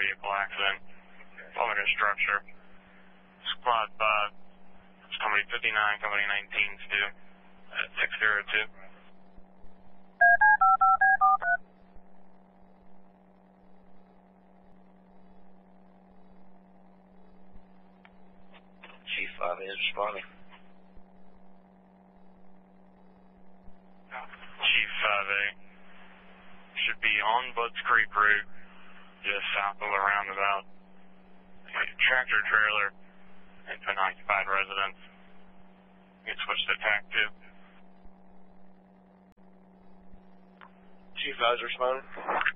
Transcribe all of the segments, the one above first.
vehicle accident involving a structure. Squad 5, it's company 59, company 19's due at 602. Chief 5 is responding. Chief 5A should be on Budds Creek Road, just south of the roundabout. A tractor trailer into an occupied residence. You can switch to TAC 2. Chief 5 is responding.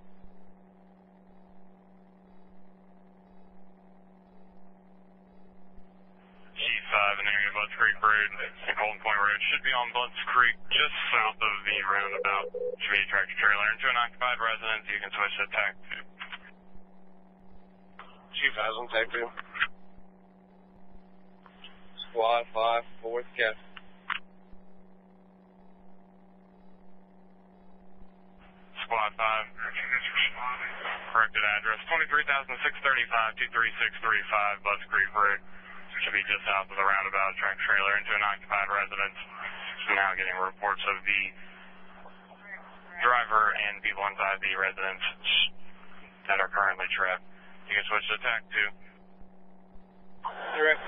Chief 5 in the area of Budds Creek Road and Golden Point Road should be on Budds Creek, just south of the roundabout. Should be a tractor trailer into an occupied residence. You can switch to TAC 2. Chief 5 on TAC 2. Squad 5, 4th Cap. Squad 5. Corrected address 23,635, 23635 Budds Creek Road. Should be just south of the roundabout. Tractor trailer into an occupied residence. So now getting reports of the driver and people inside the residence that are currently trapped. You can switch to TAC 2. Direct.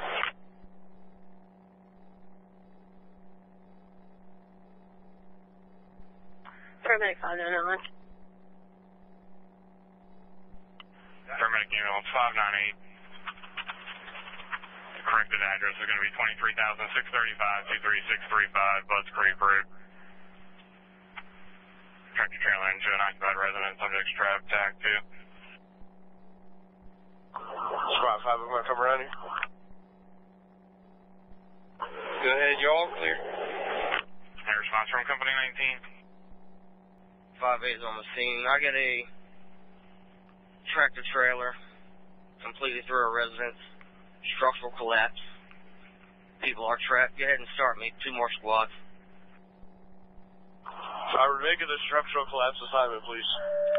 Paramedic 599. Paramedic unit 598. The corrected address is going to be 23,635, 23635 Budds Creek Road. Tractor trailer into an occupied residence. Subject's trapped. TAC 2. Squad 5, I'm going to come around here. Go ahead, you're all clear. Any response from company 19? 5-8 is on the scene. I got a tractor trailer completely through a residence. Structural collapse. People are trapped. Go ahead and start me. 2 more squads. I would make it a structural collapse assignment, please.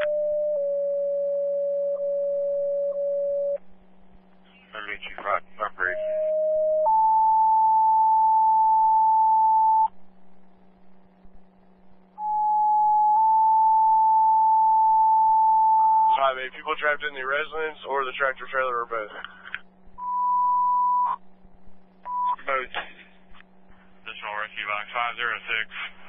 I'll meet you 5 upgrade. People trapped in the residence or the tractor trailer or both? Both. Additional rescue box 506,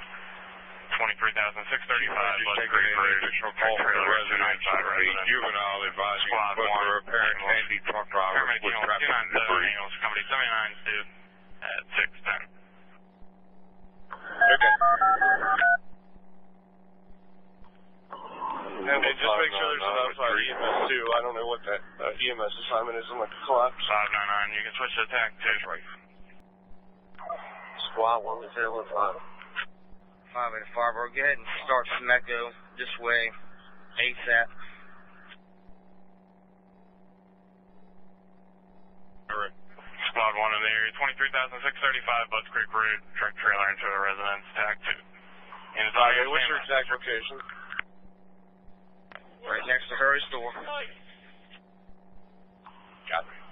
23,635 Budds Creek Road. Additional call from the residence of a juvenile advising Squad but 1. for a parent handy truck driver Paramedic was unit trapped in the 297, debris. ambulance company 79's due at 610. Okay. And just make sure there's enough EMS too. I don't know what that EMS assignment is in like a collapse. 599, you can switch to TAC 2. That's right. Squad 1 is 015. 5-8 Firebird, go ahead and start Smecco this way, ASAP. Squad 1 in the area, 23,635 Budds Creek Road, truck trailer into a residence, TAC 2. And it's Okay, what's your exact location? Right next to Hurry Store. Got it.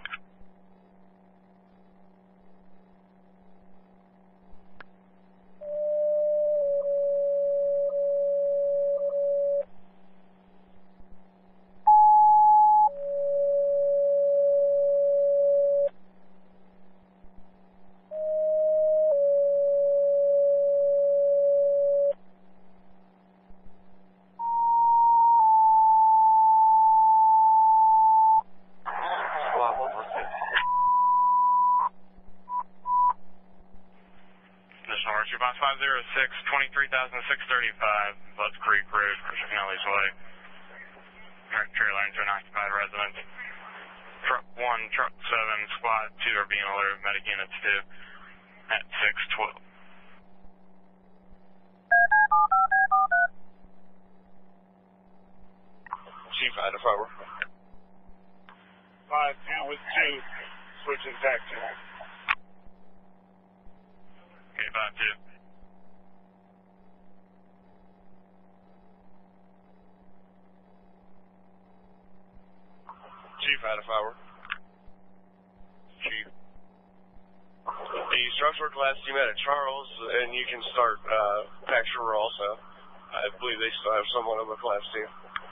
Box 506, 23,635 Budds Creek Road, Christianelli's Way. Tractor trailer into an occupied residence. Truck 1, Truck 7, Squad 2 are being alerted. Medic units 2 at 612. Chief, I had a power. 5-2 with 2, switching TAC 2. Okay, 5-2. Nevada Firework. Chief. The structural collapse team out at Charles, and you can start Paxshore also. I believe they still have somewhat of a collapse team.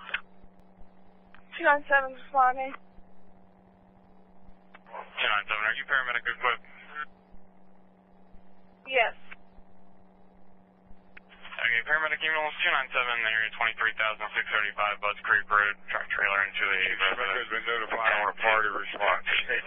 297 responding. 297, are you paramedic equipped? Yes. Okay, paramedic ambulance 297, area 23,635 Butts Creek Road, truck trailer into a Suspect has been notified on a party response.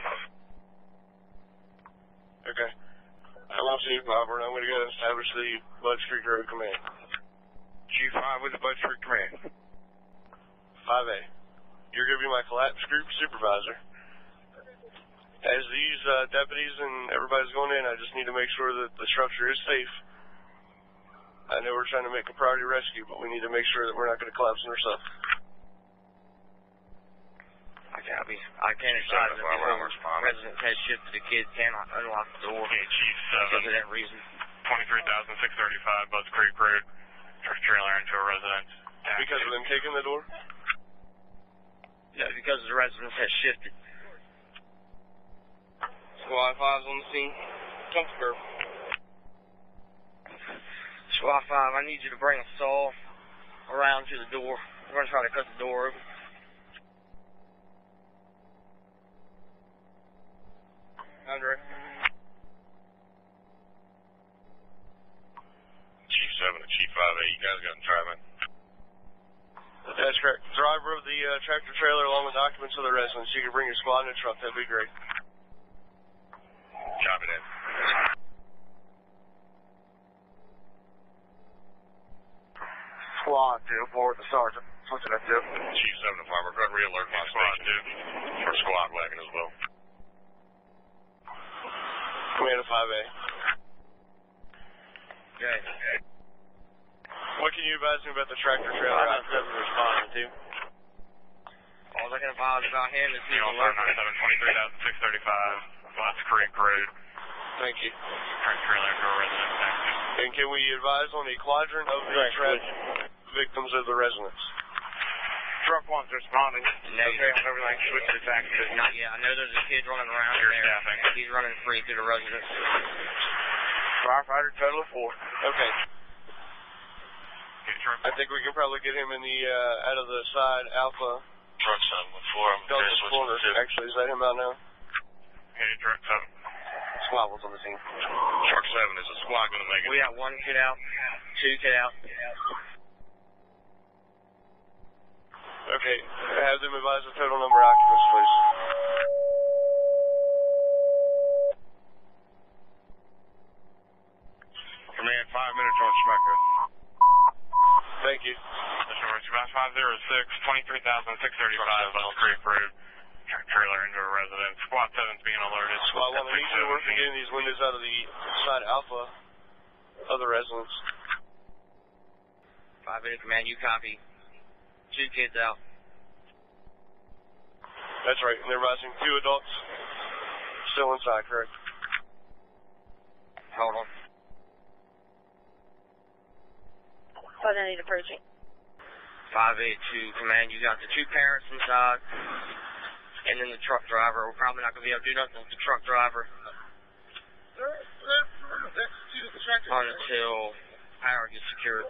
Okay. I'm on Chief Robert. I'm going to go establish the Butts Creek Road command. Chief 5 with the Butts Creek Command. 5A. You're going to be my collapse group supervisor. As these deputies and everybody's going in, I just need to make sure that the structure is safe. I know we're trying to make a priority rescue, but we need to make sure that we're not going to collapse on ourselves. I copy. I can't advise if the resident has shifted, the kids cannot unlock the door. Okay, Chief 7. Because of that reason. 23,635 Butts Creek Road, truck trailer into a residence. Because of them taking the door? No, because the residence has shifted. Squad 5's on the scene. Come through. Squad 5, I need you to bring a saw around to the door. We're going to try to cut the door open. Andre. Chief 7 and Chief 5A, you guys got in traffic? That's correct. Driver of the tractor trailer along with documents of the residents. You can bring your squad in a truck. That'd be great. Chop it in. Squad 2, forward the sergeant. Switching at 2. Chief 7 to Farmer, go ahead and re-alert my station. For squad wagon as well. Command of 5A. Okay. What can you advise me about the tractor trailer I haven't responded to? All I can advise about him is he's alert. 597, 23,635 Butts Creek Road, Thank you. truck trailer into a residence. And can we advise on a quadrant of the victims of the residents? Truck 1's responding. Negative. Okay, on everything, switch to taxi. Not yet. I know there's a kid running around in You're there. staffing. He's running free through the residence. Firefighter, total of 4. Okay. Okay, truck I think we can probably get him in the out of the side Alpha Truck 7 with 4. I'm Delta corner. Actually, is that him out now? Okay, truck 7. Squad was on the scene. Truck 7, is the squad going to make it? We got 1 kid out, 2 kid out. Okay. Have them advise the total number of occupants, please. Command 5 minutes on Schmecker. Thank you. Squad 506, 23,635 Butts Creek Road, truck trailer into a residence. Squad 7's being alerted. Squad 1, I need you to work on getting these windows out of the side Alpha of the residence. 5 minute command, you copy. 2 kids out. That's right. And they're advising 2 adults still inside, correct? Hold on. Southern 8 approaching. 582 command, you got the 2 parents inside, and then the truck driver. We're probably not going to be able to do nothing with the truck driver until power gets secured.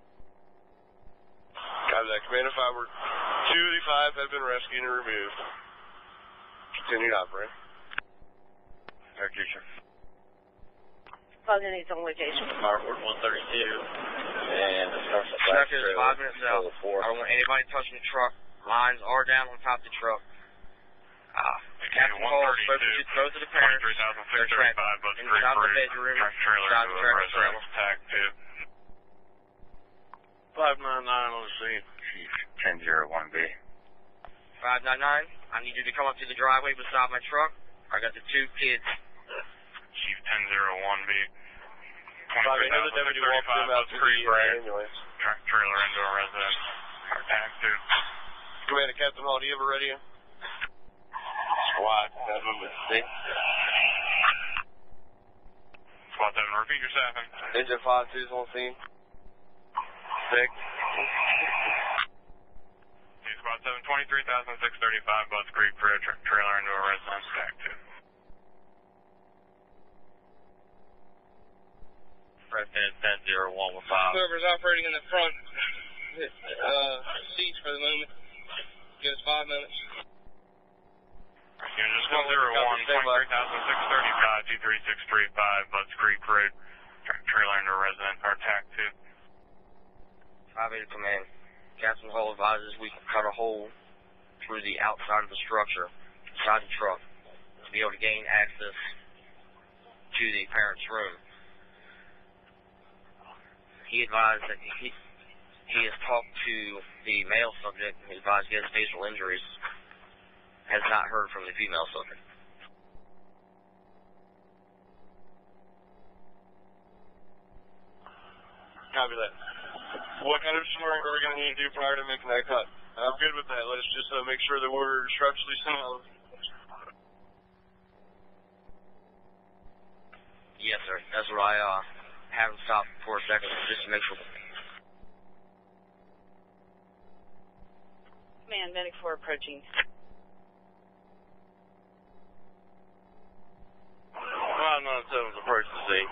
Copy that. Command of 5, 2 of the 5 have been rescued and removed. Continue to operate. Thank you, sir. Southern 8's on location. Harvard 132. And the Truck is 5 minutes out. I don't want anybody touching the truck. Lines are down on top of the truck. Captain Cole spoke to both of the parents. 23,635 Butts Creek Inside the Road, bedroom, truck trailer inside into the a tractor residence. trailer. Tag 2. 599 on the scene. Chief 1001B. 599, I need you to come up to the driveway beside my truck. I got the 2 kids. Chief 1001B. Bobby, have the deputy walk them out to the ambulance. Truck trailer into a residence. Tag 2. Commander Captain Hall, do you have a radio? Squad 7 with 6. Squad 7, repeat your staffing. Engine 5-2's on scene. 6. Okay, Squad Squad 7, 23,635, Butts Creek Bridge, trailer into a residence, back to. President 10-01 with 5. Whoever's operating in the front seats for the moment, give us 5 minutes. Unit Squad 01, 23,635, 23635, Butts Creek Bridge, trailer into a residence, our TAC 2. 5-8 to command. Captain Hall advises we can cut a hole through the outside of the structure, inside the truck, to be able to gain access to the parent's room. He advised that he has talked to the male subject, he advised he has facial injuries, has not heard from the female subject. Copy that. What kind of snoring are we going to need to do prior to making that cut? I'm good with that. Let's just make sure that we're structurally sound. Yes, sir. That's what I have him stop for a second, just to make sure. Command, Medic 4 approaching. 597's approach the scene.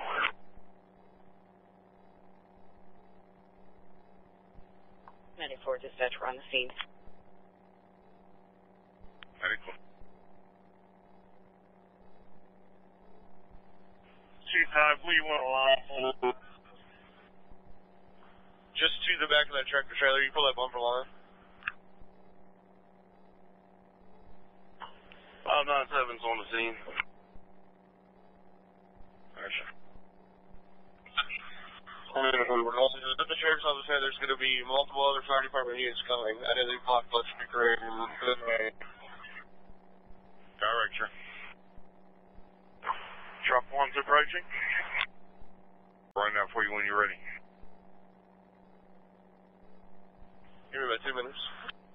Medic 4 dispatch, we're on the scene. Medical. Chief 5, we want a line. Just to the back of that tractor trailer, you pull that bumper line. 597's on the scene. Gotcha. At the sheriff's office now, there's going to be multiple other fire department units coming. I know they blocked Butts Creek Road and Director. Truck 1's approaching. Run out for you when you're ready. give me about 2 minutes.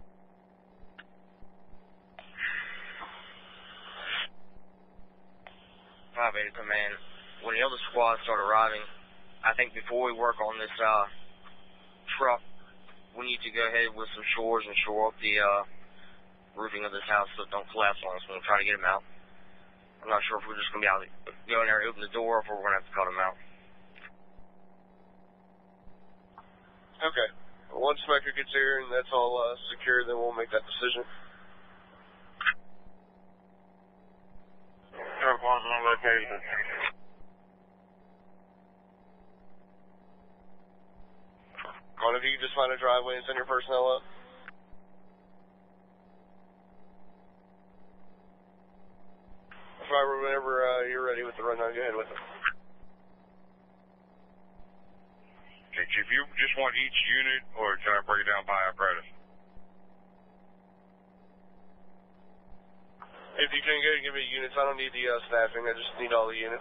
Beta Command. When the other squads start arriving, I think before we work on this truck, we need to go ahead with some shores and shore up the roofing of this house so it don't collapse on us when we try to get them out. I'm not sure if we're just going to be able to go in there and open the door or if we're going to have to cut them out. Okay. Once Mecca gets here and that's all secure, then we'll make that decision. Truck 1's on location. One of you just find a driveway and send your personnel up. Driver, whenever you're ready with the rundown, go ahead with it. Okay, Chief, you just want each unit, or can I break it down by apparatus? If you can go and give me units, I don't need the staffing, I just need all the units.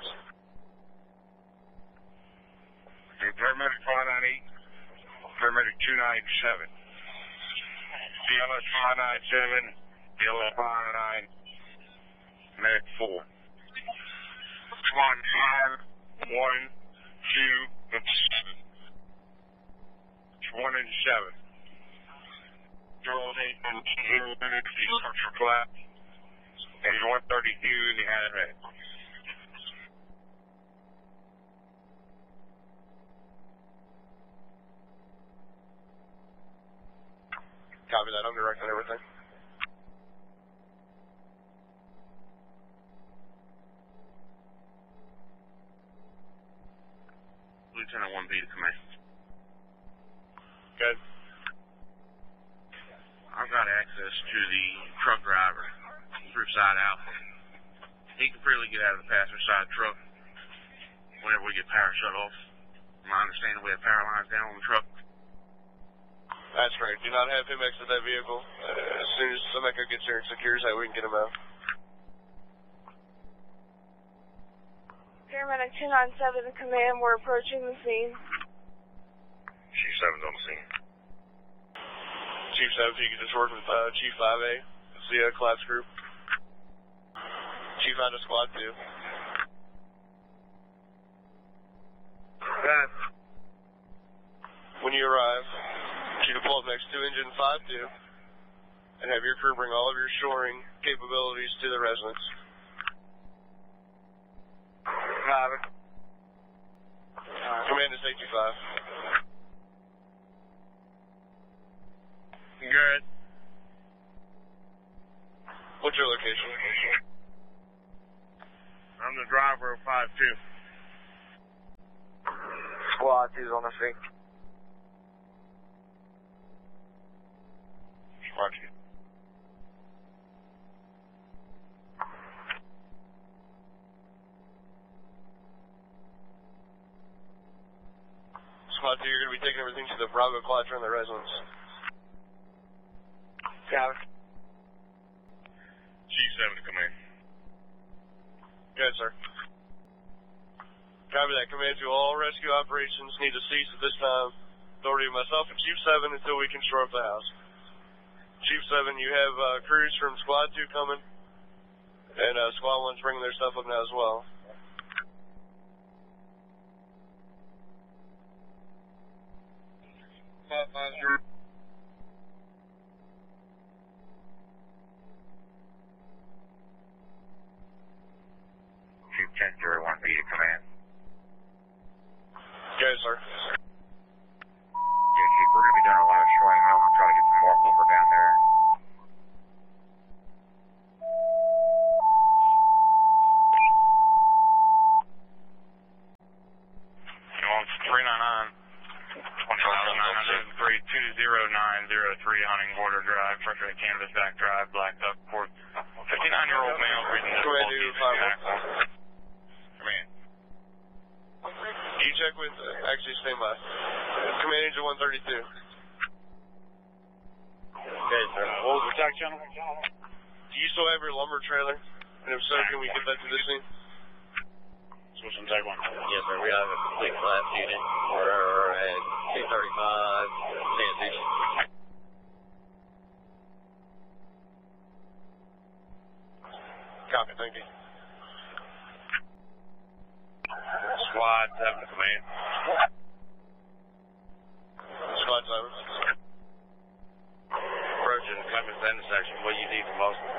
Okay, paramedic 598, paramedic 297, BLS 597, BLS 599, medic 4. Squad 5, 1, 2, and 7. It's 1 and 7. Charles 8 and 0 minutes, the structure collapse. And he's 132 and he had it. Copy that, I'm directing everything. Lieutenant 1B to command. Good. I've got access to the truck driver, roof side out. He can freely get out of the passenger side truck whenever we get power shut off. My understanding, we have power lines down on the truck. That's right. Do not have him exit that vehicle. As soon as Mecca gets here and secures that, we can get him out. Paramedic 297 to command, we're approaching the scene. Chief 7's on the scene. Chief 7, if you could just work with Chief 5A, it's the collapse group. Chief out of Squad 2. When you arrive, you can pull up next to engine 5-2. and have your crew bring all of your shoring capabilities to the residence. Copy. Command is 825. Good. What's your location? I'm the driver of 5-2. Squad 2's on the scene. Squad 2. Squad 2, you're going to be taking everything to the Bravo Quadrant in the residence. Copy. G7 to command. Good, sir. Copy that. Command to all rescue operations need to cease at this time. Authority of myself and Chief 7 until we can shore up the house. Chief 7, you have crews from Squad 2 coming, and Squad 1's bringing their stuff up now as well. Chief 10-01 be to command. Good, sir. Yeah, Chief, we're going to be doing a lot of shoring. I'm going to try to get some more lumber down there. Nuance 399, 20,903, 20903 Hunting Border Drive, Frederick Canvas Back Drive, Black Duck Court. 59-year-old male breathing Command to 5-1. Command. Can you check with, actually stay by. Command Engine 132. Okay, sir. What was the attack channel? Do you still have your lumber trailer? And if so, can we get that to the scene? Switch on tag 1. Yes, sir. We have a complete collapse unit. We're at 235 Nancy. Copy, thank you. Squad 7 to command. Squad 7. Approaching Clemens intersection. What do you need from us?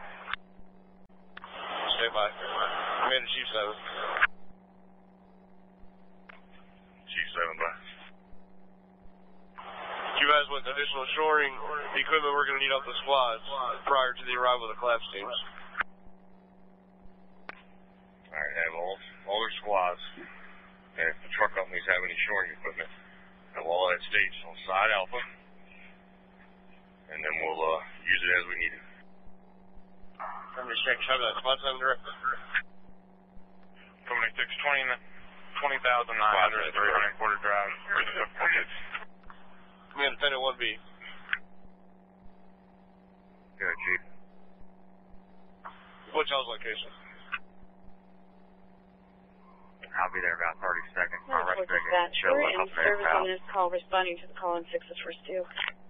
Stay by. Command to Chief 7. Chief 7 by. You guys with additional shoring equipment we're going to need off the squads prior to the arrival of the collapse teams. Alright, have all their squads. And if the truck companies have any shoring equipment, have all that staged on side Alpha. And then we'll use it as we need it. I'm going to check that. Squad 7 direct. Company 620, 20,903 Hunting Border Drive, Command Defendant 1B. Good, Chief. What's y'all's location? I'll be there about 30 seconds. I'll Report rest dispatch. chill We're up in there. service on this call, responding to the call in 6 is first due.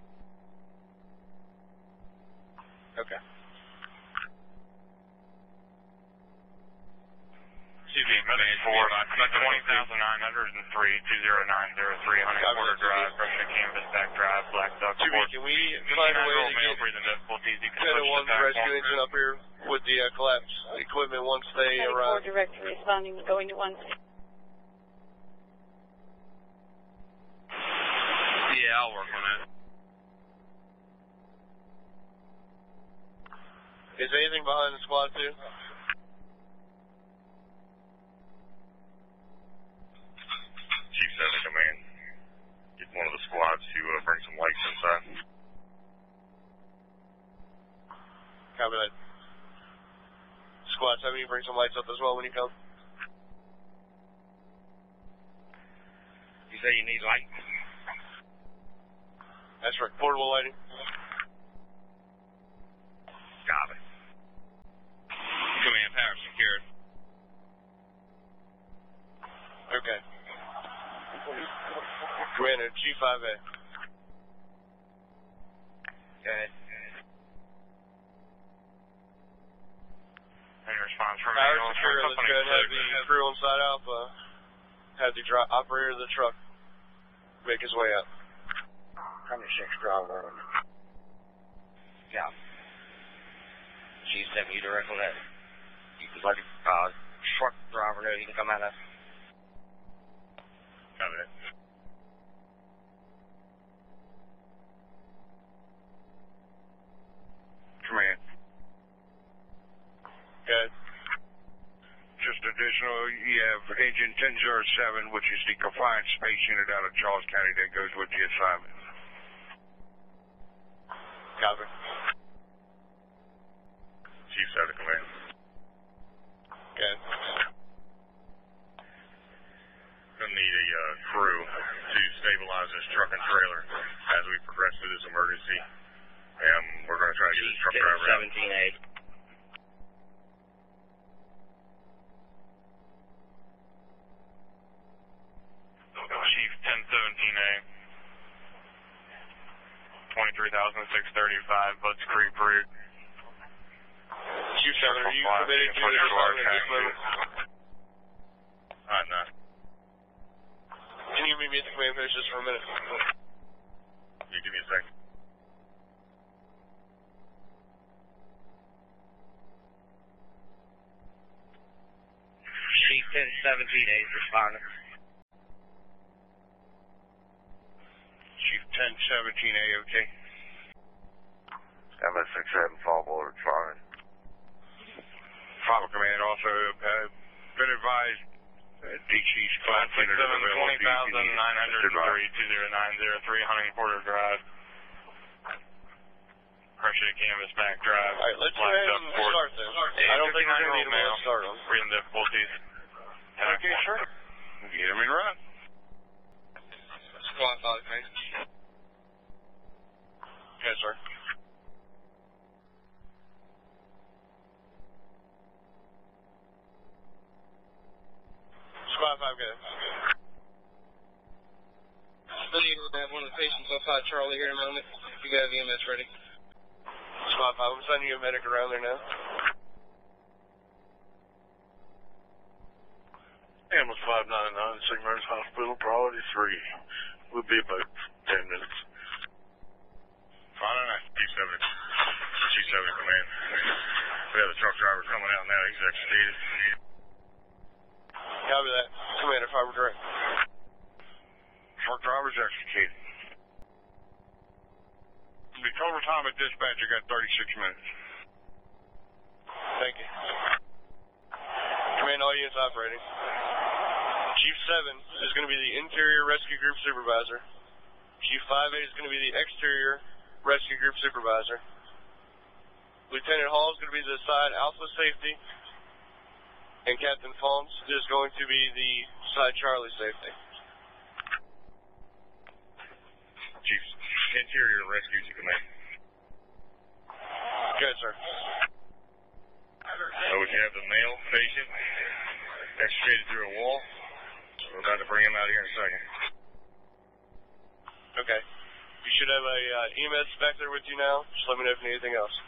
Okay. Excuse me, Medic 4, 20,903, 20903 Hunting Border Drive, Frederick Canvas Back Drive, Black Duck Court. Can we find a way to get breathing difficulties? You can Defendant push 1's the back rescue one. engine up here with the collapse equipment once they Medic 4 arrive? direct responding, going to 1. Yeah, I'll work on that. Is anything behind the squad 2? Chief 7 command. Get one of the squads to bring some lights inside. Copy that. Squad 7, you bring some lights up as well when you come? You say you need light? That's right. Portable lighting. Copy. Command power secured. Okay. Commander, G5A. Okay. Any response from Power anyone secure. from Let's Company go ahead and have 6? the crew on side Alpha have the operator of the truck make his way up. Company 6 driver. out. Chief 7, you direct on that. You can let the truck driver know he can come out of. Copy that. Command. Good. Just additional, you have engine 1007, which is the confined space unit out of Charles County that goes with the assignment. Copy. Chief 7 Command. Good. Gonna need a crew to stabilize this truck and trailer as we progress through this emergency. And we're gonna try to get this truck driver out. 17A. Chief 1017A. 23,635, Butts Creek Route. Chief 7, are you committed to this assignment at this moment? Alright, nah. Can you meet me at the command post just for a minute? You give me a second. Chief 1017A is responding. Chief 1017A, okay? MS-67 fall board responding. Follow command also been advised DC's class unit is available. 20,903, 2090, 3 Hunting Porter Drive. Pressure to canvas back drive. Alright, let's go ahead and start this. I don't think we're going to need a minute to start them. Reading difficulties. Okay, sure. Get him in run. Squad 5, man. Yes, sir. Squad 5, good. Still need to have one of the patients outside Charlie here in a moment. If you got EMS ready. Squad 5, I'm sending you a medic around there now. Ambulance 599, St. Mary's Hospital, priority 3. We'll be about 10 minutes. Fine, Chief 7. Chief 7 Command. We have the truck driver coming out now. He's executed. Copy that. Commander, if I were direct. Truck driver's executed. The total time at dispatch, you got 36 minutes. Thank you. Command, all units operating. Chief 7 is going to be the interior rescue group supervisor. Chief 5A is going to be the exterior rescue group supervisor. Lieutenant Hall is going to be the side Alpha safety. And Captain Fons is going to be the side Charlie safety. Chief, interior rescue to command. Good, sir. So we have the male patient extricated through a wall. We're about to bring him out here in a second. Okay. You should have a EMS back there with you now. Just let me know if you need anything else.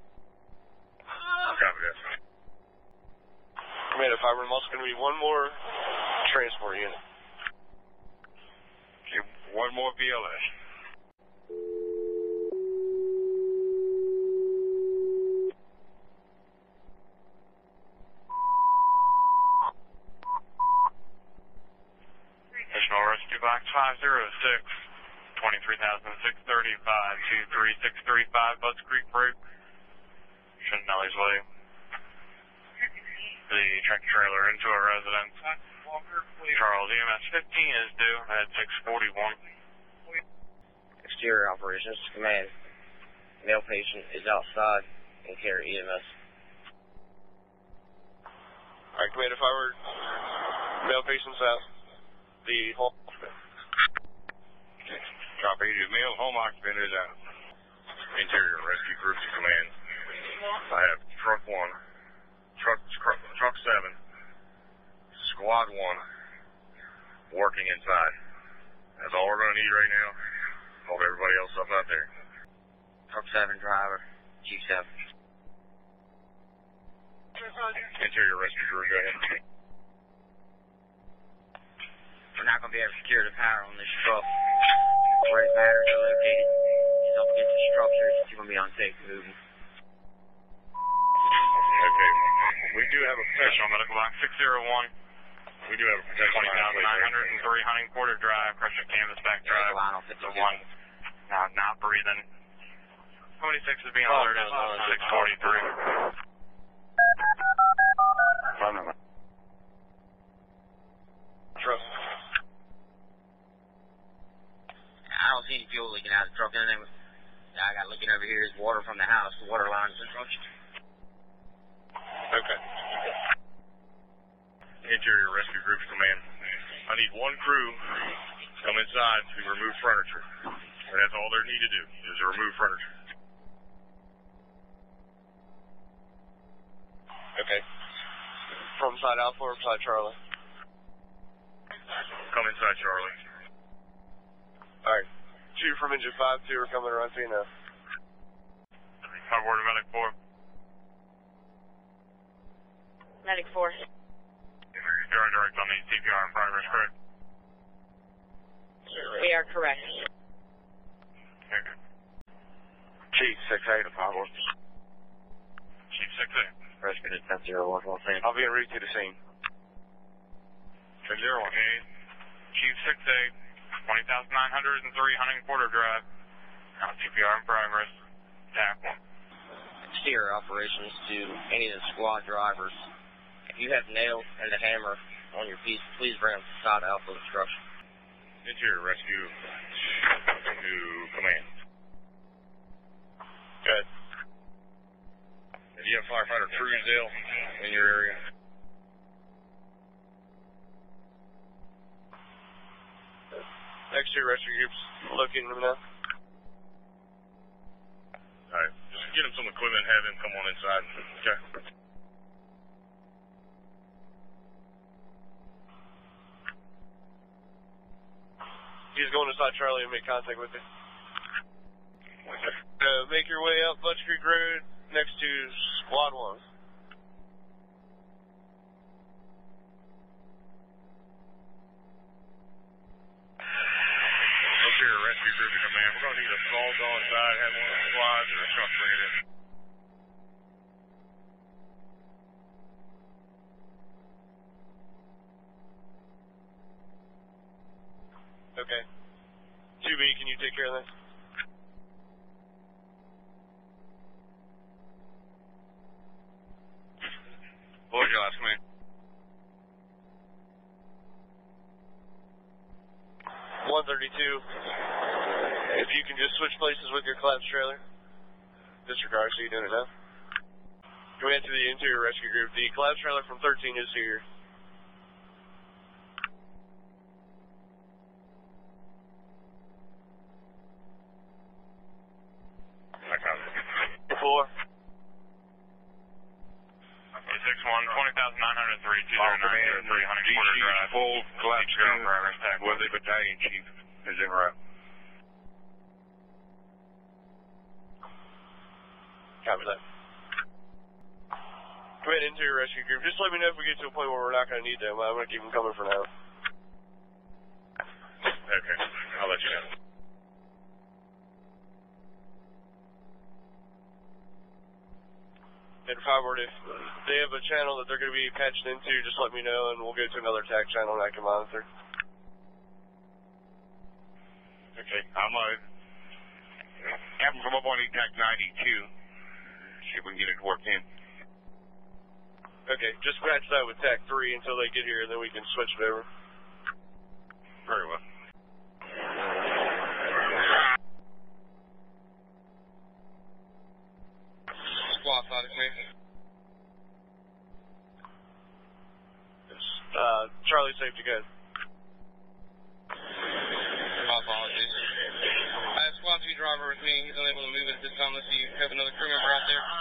Copy that. Commander, if I were also going to be one more transport unit. Okay, one more BLS. Additional rescue box 506, 23,635, 23635, Butts Creek Route. Shenanelli's Way. The tractor trailer into a residence. Charles, EMS 15 is due at 641. Exterior operations, command. Male patient is outside and carry EMS. Alright, Commander, if I were male patients out, the home. Copy. The male home occupant is out. Interior rescue group to command. I have truck 1, truck 7, squad 1 working inside. That's all we're going to need right now. Hold everybody else up out there. Truck 7 driver, Chief 7. Interior rescue group, go ahead. We're not going to be able to secure the power on this truck where his batteries are located. up against the structures. You're going to be unsafe moving. Okay. We do have a Official medical box 601. We do have a protection line. 20,903 Hunting Quarter Drive, Crusher Canvas Back Drive. Line off 51. Not breathing. 26 is being alerted. 643. Truck. I don't see any fuel leaking out of the truck. Anything I got leaking over here is water from the house. The water line's in the truck. Okay. Interior Rescue Groups Command. I need one crew to come inside to remove furniture. And that's all they need to do, is to remove furniture. Okay. From side Alpha or side Charlie? Come inside, Charlie. Alright. 2 from engine 5, 2 are coming around to you now. Forward to Medic 4. Medic 4. You're direct on the CPR in progress, correct? We are correct. Okay. Chief 6-8 to Pablo. Chief 6-8. Rescue to 10-0-1, well, same. I'll be en route to the scene. 10-0-1. Okay. Chief 6-8. 20,903 Hunting Quarter Drive. CPR in progress. Tap 1. Exterior operations to any of the squad drivers. If you have nails and a hammer on your piece, please bring them to side Alpha Construction. Interior Rescue to Command. Good. Do you have firefighter Truesdale in your area? Next 2 rescue groups locating them now. Alright, just get him some equipment, have him come on inside. Okay. He's going inside Charlie and make contact with you. Make your way up Butch Creek Road next to Squad 1. Interior Rescue Group to Command. We're going to need a saw go inside, have one of the squads or a truck bring it in. Okay. 2B, can you take care of this? What was your last command? 132. If you can just switch places with your collapsed trailer. Disregard, so you're doing it now. Command to the Interior Rescue Group. The collapsed trailer from 13 is here. I got it. 4. 6-1, 20,903 20903 Hunting Quarter Drive. Full collapse CPR in progress. Tap 1. with the battalion chief is en route. Copy that. Command Interior Rescue Group. Just let me know if we get to a point where we're not going to need them. I'm going to keep them coming for now. Okay, I'll let you know. And forward, if they have a channel that they're going to be patched into, just let me know and we'll go to another TAC channel and I can monitor. Okay, I'm have them come up on ETAC 92. See if we can get it to work in. Okay, just patch that with TAC 3 until they get here and then we can switch it over. Very well. Squad side of me. Charlie safety good. My apologies. I have Squad 2 driver with me. He's unable to move at this time unless you have another crew member out there.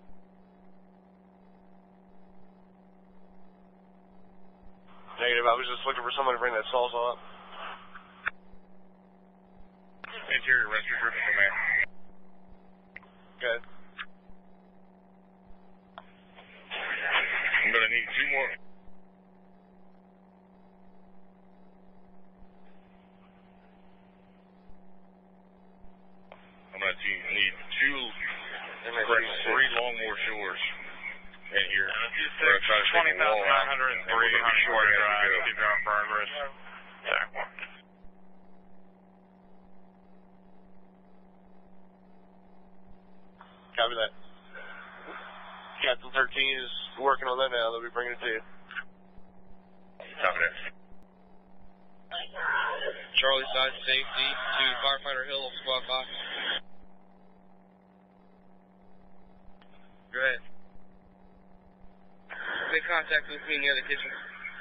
Negative, I was just looking for someone to bring that sawzall up. Interior Rescue Group to Command. Good. I'm going to need 2 more. I'm going to Huntington Drive, keep going progress. Attack 1. Copy that. Captain 13 is working on that now. They'll be bringing it to you. Copy that. Charlie side safety to Firefighter Hill, squad 5. Go ahead. Make contact with me near the kitchen.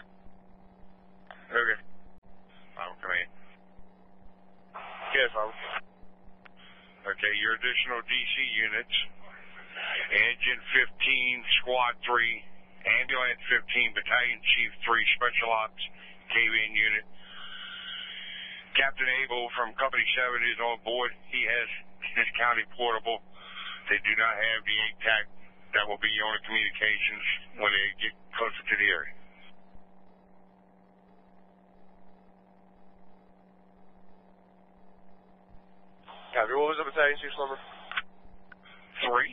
Okay. I'm coming in. Okay, Farmer. Okay, your additional DC units, Engine 15, Squad 3, Ambulance 15, Battalion Chief 3, Special Ops, KVN unit. Captain Abel from Company 7 is on board. He has his county portable. They do not have the 8-TAC. That will be on the communications when they get closer to the area. Copy. What was the battalion chief's number? 3.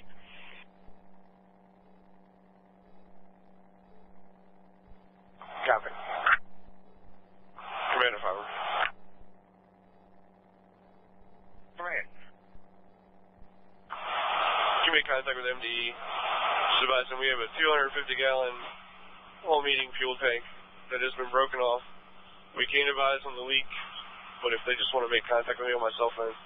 Copy. Commander Farmer. Command. You make contact with MDE. Sebastian, we have a 250-gallon all-meeting fuel tank that has been broken off. We can't advise on the leak, but if they just want to make contact with me on my cell phone.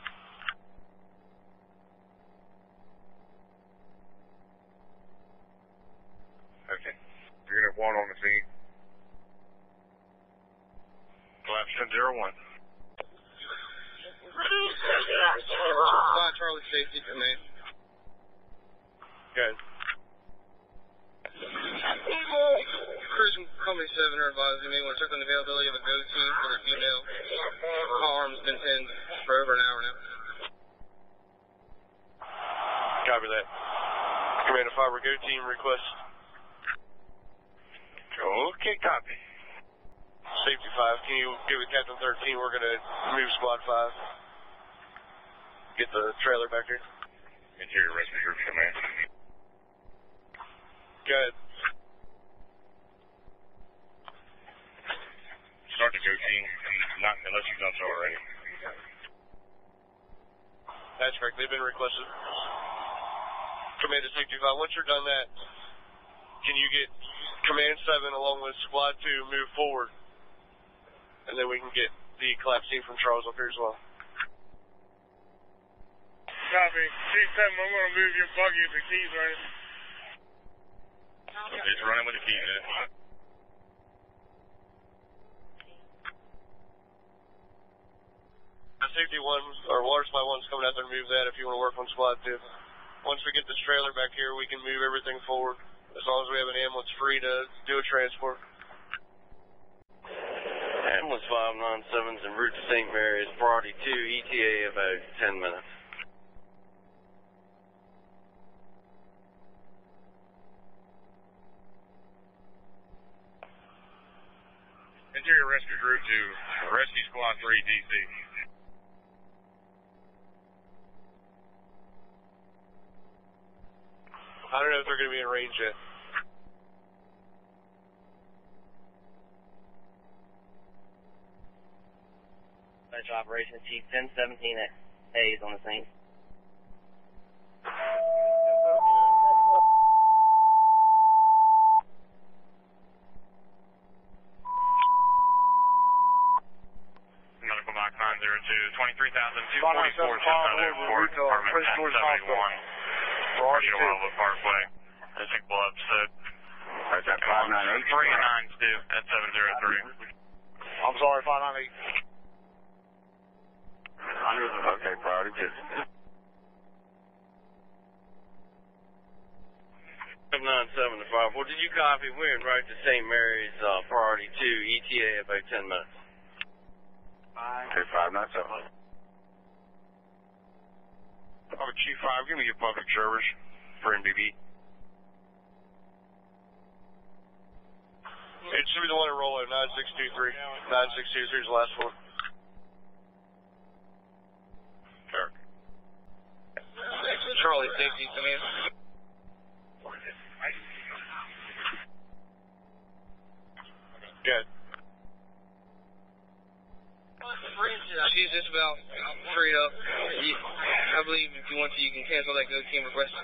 Okay. Unit 1 on the scene. Collapse 10-01. Charlie safety command. Good. Crews from Company 7 are advising me when checking the availability of a go team for the female. Arm's been pinned for over an hour now. Copy that. Commander Farmer, go team request. Okay, copy. Safety 5, can you give it Captain 13? We're going to move Squad 5. Get the trailer back here. Interior Rescue Group Command. Go ahead. Start the go team, not unless you've done so already. That's correct. They've been requested. Commander Safety 5, once you're done that, can you get Command 7 along with Squad 2 move forward? And then we can get the collapse team from Charles up here as well. Copy. Team 7, I'm going to move your buggy with the keys running. It's running with the keys in it. Safety 1, or Water Supply 1's coming out there to move that if you want to work on Squad 2. Once we get this trailer back here, we can move everything forward. As long as we have an ambulance free to do a transport. Ambulance 597's en route to St. Mary's, priority 2, ETA about 10 minutes. Interior Rescue Group to Rescue Squad 3 DC. I don't know if they're going to be in range yet. Special Operations Chief 1017A is on the scene. Medical box 902, 23,244, just out of Fort Department 1071. Marshall Wildwood Parkway. I think Blood said. Is that 598? 3 and 9 Stu at 703. I'm sorry, 598. Okay, priority 2. 797 to 5. Well, did you copy? We're en route to St. Mary's, priority 2, ETA about 10 minutes. Okay, 597. Chief 5, give me your public service for MBB. It should be the one in Rollo, 9623. 9623 is the last one. Sure. Charlie safety command. just about freed up. I believe if you want to, you can cancel that go team request.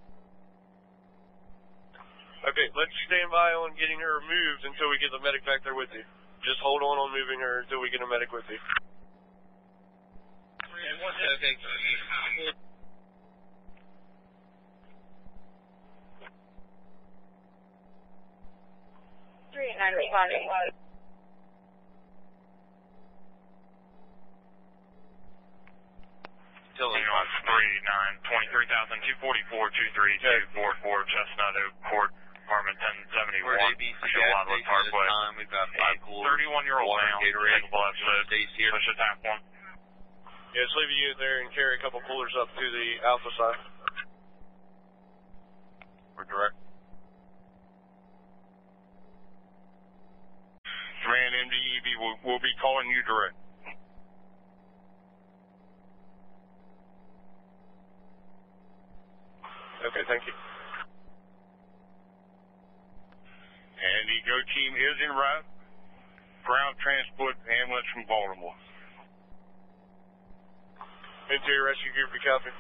Okay, let's stand by on getting her moved until we get the medic back there with you. Just hold on moving her until we get a medic with you. Okay. 389 responding. Ambulance 389, 23,244-23244, Chestnut Oak Court, apartment 1071, Wildwood Parkway. 31-year-old male, capable episode, push attack 1. Yeah, just leave a unit there and carry a couple coolers up to the Alpha side. We're direct. Command MDEB will be calling you direct. Okay, thank you. And the GO team is en route. Ground transport ambulance from Baltimore. Interior Rescue Group, you copy?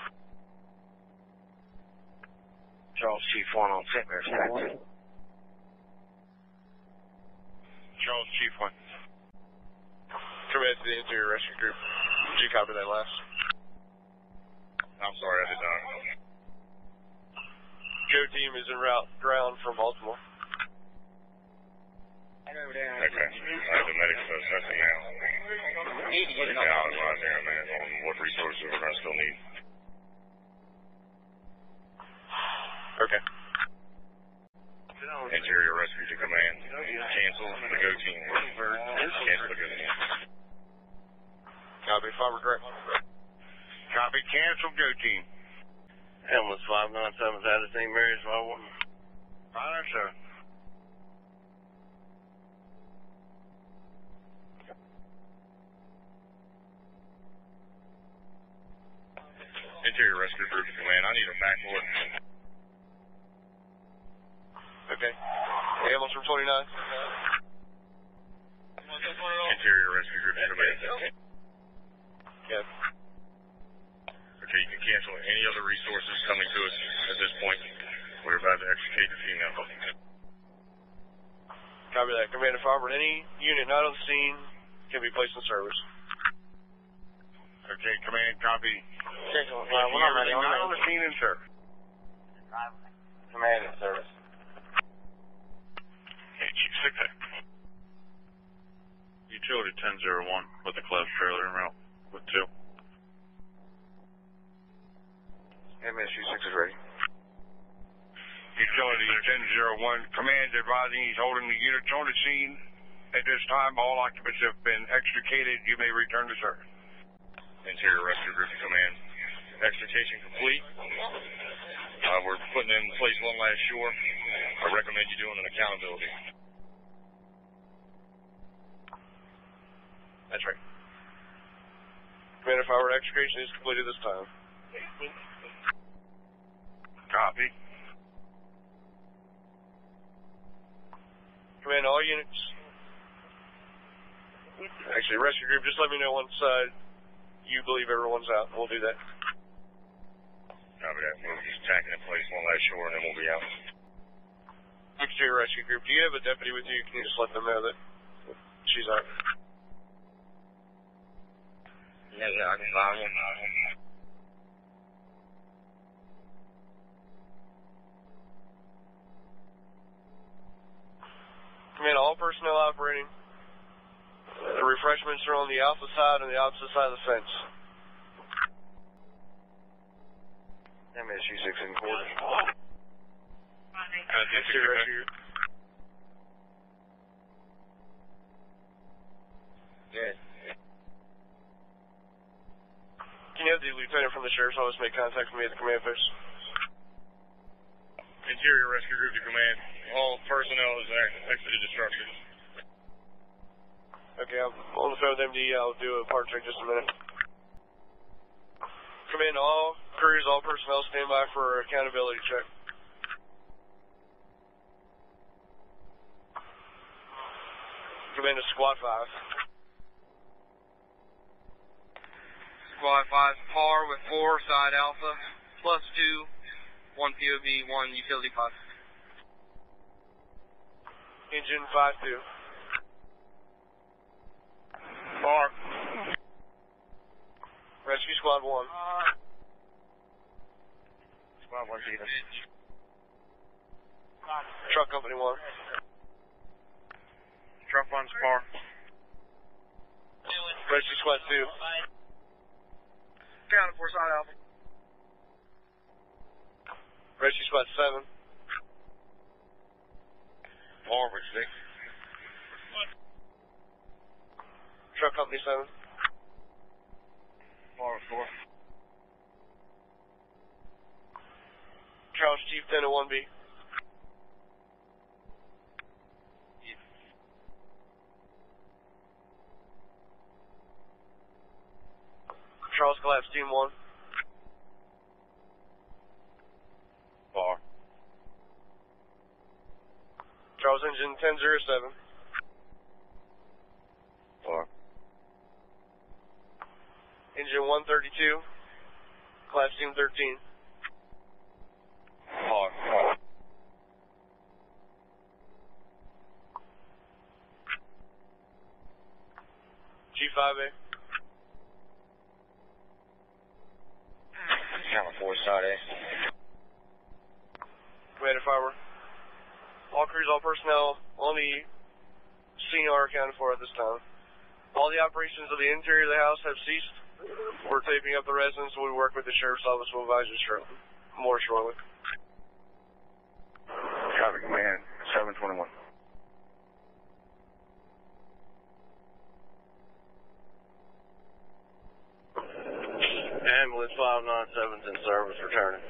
Charles Chief 1 on St. Mary's Factory. Charles Chief 1. Command to the Interior Rescue Group. Did you copy that last? I'm sorry, I did not. GO team is en route, ground from Baltimore. Okay. The medics are assessing now. Yeah, I'll advise there, man, on what resources we're going to still need. Okay. Interior Rescue to command. Cancel the GO team. Cancel the GO team. Copy, Farmer direct. Copy, cancel GO team. Ambulance 597 out of St. Mary's, 597. Interior Rescue Group to command. I need a backboard. Okay. Ambulance from 29. Interior Rescue Group to command. Yeah. Okay, you can cancel any other resources coming to us at this point. We're about to extricate the female. Copy that. Commander Farmer, any unit not on scene can be placed in service. Okay, command, copy. We're not ready. Not on the scene in service. Command in service. Okay, Chief 6A. Utility 1001 with the club trailer en route with 2. MSU 6 is ready. Utility 1001, command advising he's holding the units on the scene. At this time, all occupants have been extricated. You may return to service. Interior Rescue Group to command. Extrication complete. We're putting in place one last shore. I recommend you doing an accountability. That's right. Commander Farmer, extrication is completed this time. Copy. Command all units. Actually, rescue group, just let me know once you believe everyone's out, and we'll do that. Copy that. We're just tacking in place one last shore, and then we'll be out. Exterior rescue group, do you have a deputy with you? Can you just let them know that she's out? Yeah, I can buy one. Command all personnel operating. The refreshments are on the alpha side and the opposite side of the fence. MSU 6 in quarter. Exterior rescue. Good. Can you have the lieutenant from the sheriff's office make contact with me at the command post? Interior Rescue Group to command. All personnel is exited the structure. Okay, I'm on the phone with MD. I'll do a part check just a minute. Command all crews, all personnel, stand by for accountability check. Command to squad 5. Squad 5 par with 4 side alpha, plus 2, 1 POV, 1 utility pod. Engine 5-2. Par. Rescue Squad 1. Squad 1 Zeta. Truck Company 1. Truck 1's par. Rescue Squad 2. Counted 4 side alpha. Rescue Squad 7. Par with 6. Truck Company 7. Par with 4. Charles Chief 10 to 1B. Charles Collapse Team 1. Par. Charles Engine 10-07. Par. Engine 132. Class Team 13. Par. Par. G5A. Counter 4 side A. Commander Farmer. All crews, all personnel on the scene are accounted for at this time. All the operations of the interior of the house have ceased. We're taping up the residence and we work with the Sheriff's Office will advise you shortly. More shortly. Traffic Command 721. Ambulance 597's in service, returning.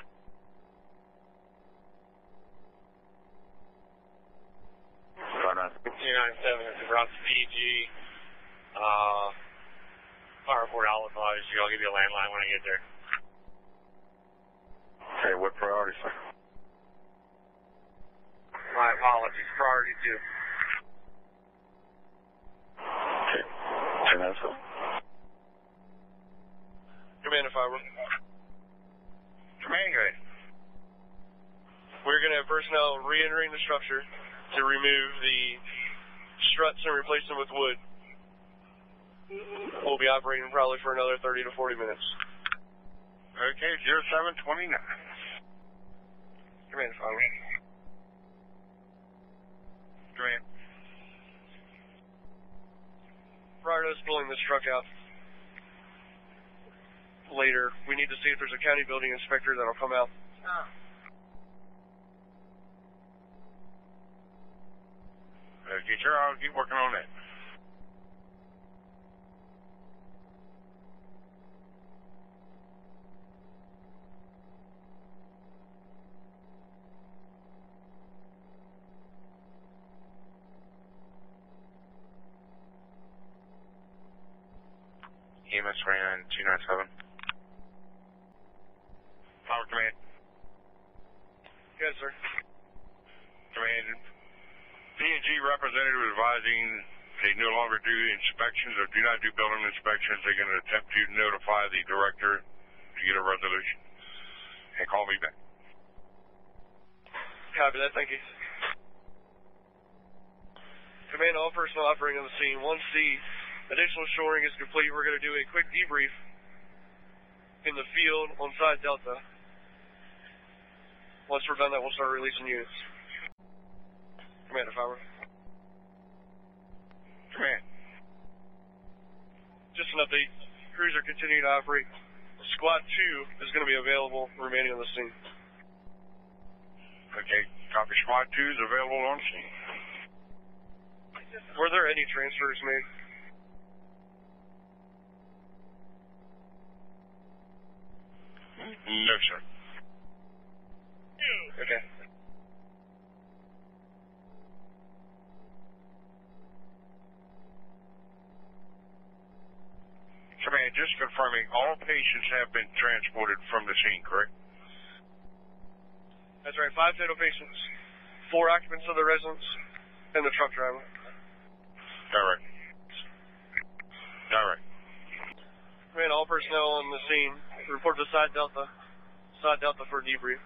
297 is across PG. Fire report I'll advise you. I'll give you a landline when I get there. Okay, what priority, sir? My apologies. Priority 2. Okay. 297. Commander Farmer. Command, go ahead. We're going to have personnel re-entering the structure to remove the struts and replace them with wood. We'll be operating probably for another 30 to 40 minutes. Okay, 0729. Commander Farmer. Command. Prior to us pulling this truck out later, we need to see if there's a county building inspector that'll come out. Okay, sure, I'll keep working on that. EMS ran 297. Power Command. Yes, sir. Command. P&G representative advising they no longer do inspections or do not do building inspections. They're going to attempt to notify the director to get a resolution and call me back. Copy that, thank you. Command, all personnel operating on the scene. Once the additional shoring is complete, we're going to do a quick debrief in the field on side Delta. Once we're done that, we'll start releasing units. Commander Farmer. Command. Just an update. Crews are continuing to operate. Squad 2 is going to be available remaining on the scene. Okay, copy. Squad 2 is available on scene. Were there any transfers made? No, sir. Okay. Command, just confirming, all patients have been transported from the scene, correct? That's right, 5 fatal patients, 4 occupants of the residence, and the truck driver. Direct. Direct. Command, all personnel on the scene. Report to Side Delta. Side Delta for debrief.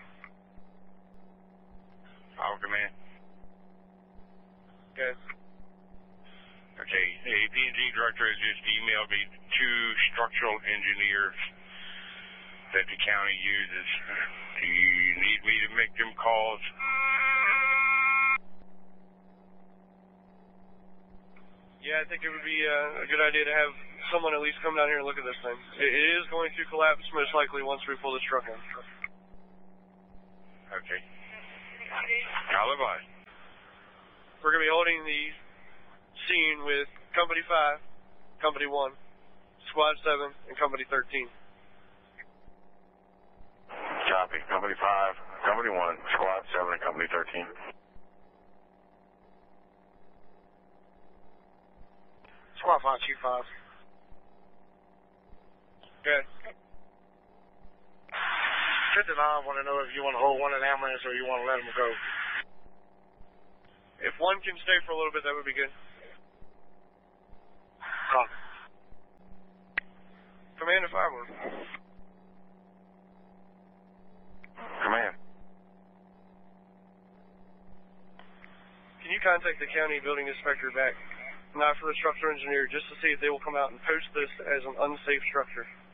All command. Okay. Okay, the APNG director has just emailed me 2 structural engineers that the county uses. Do you need me to make them calls? Yeah, I think it would be a good idea to have someone at least come down here and look at this thing. It is going to collapse most likely once we pull this truck in. Okay. I'll advise. We're going to be holding the scene with Company 5, Company 1, Squad 7, and Company 13. Copy. Company 5, Company 1, Squad 7, and Company 13. Squad 5, Chief 5. Good. 59, want to know if you want to hold one in ambulance or you want to let them go. If one can stay for a little bit, that would be good. Copy. Commander Firework. Command. Can you contact the county building inspector back, not for the structural engineer, just to see if they will come out and post this as an unsafe structure?